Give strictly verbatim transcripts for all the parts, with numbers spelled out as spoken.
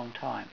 long time.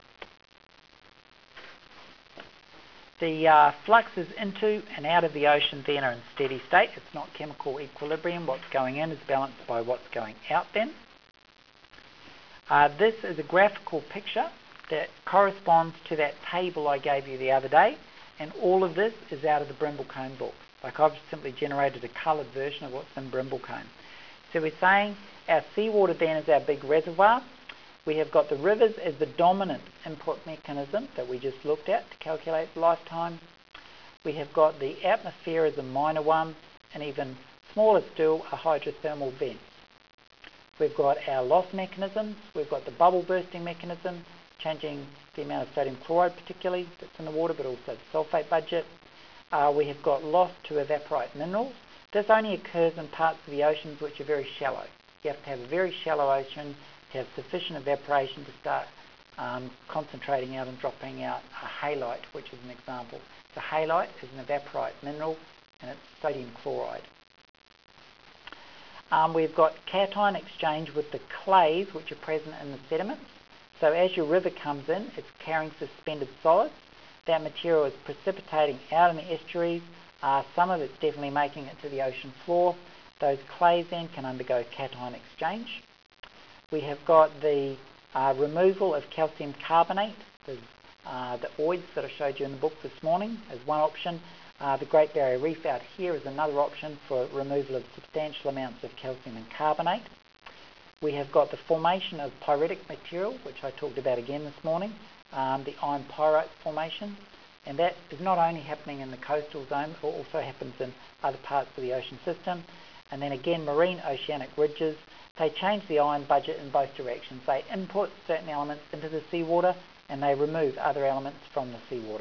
The uh, fluxes into and out of the ocean then are in steady state. It's not chemical equilibrium. What's going in is balanced by what's going out then. Uh, this is a graphical picture that corresponds to that table I gave you the other day, and all of this is out of the Brimblecombe book. Like, I've simply generated a coloured version of what's in Brimblecombe. So we're saying our seawater then is our big reservoir. We have got the rivers as the dominant input mechanism that we just looked at to calculate lifetime. We have got the atmosphere as a minor one, and even smaller still, a hydrothermal vent. We've got our loss mechanisms. We've got the bubble bursting mechanism, changing the amount of sodium chloride particularly that's in the water, but also the sulfate budget. Uh, we have got loss to evaporite minerals. This only occurs in parts of the oceans which are very shallow. You have to have a very shallow ocean to have sufficient evaporation to start um, concentrating out and dropping out a halite, which is an example. So halite is an evaporite mineral, and it's sodium chloride. Um, we've got cation exchange with the clays which are present in the sediments. So as your river comes in, it's carrying suspended solids. That material is precipitating out in the estuaries. Uh, some of it's definitely making it to the ocean floor. Those clays then can undergo cation exchange. We have got the uh, removal of calcium carbonate, the, uh, the oids that I showed you in the book this morning as one option. Uh, the Great Barrier Reef out here is another option for removal of substantial amounts of calcium and carbonate. We have got the formation of pyritic material, which I talked about again this morning, um, the iron pyrite formation, and that is not only happening in the coastal zone, but also happens in other parts of the ocean system. And then again, marine oceanic ridges, they change the iron budget in both directions. They input certain elements into the seawater, and they remove other elements from the seawater.